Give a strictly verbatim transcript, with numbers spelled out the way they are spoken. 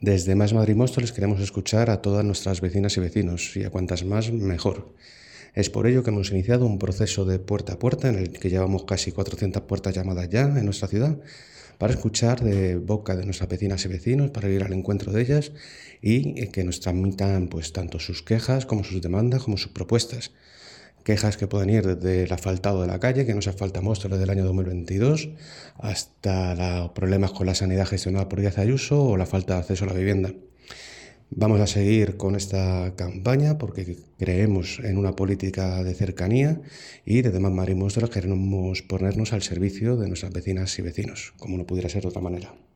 Desde Más Madrid Móstoles queremos escuchar a todas nuestras vecinas y vecinos, y a cuantas más, mejor. Es por ello que hemos iniciado un proceso de puerta a puerta en el que llevamos casi cuatrocientas puertas llamadas ya en nuestra ciudad, para escuchar de boca de nuestras vecinas y vecinos, para ir al encuentro de ellas y que nos transmitan pues tanto sus quejas como sus demandas como sus propuestas. Quejas que pueden ir desde el asfaltado de la calle, que no se asfalta Móstoles del año dos mil veintidós, hasta los problemas con la sanidad gestionada por Díaz Ayuso o la falta de acceso a la vivienda. Vamos a seguir con esta campaña porque creemos en una política de cercanía y desde Más Madrid Móstoles queremos ponernos al servicio de nuestras vecinas y vecinos, como no pudiera ser de otra manera.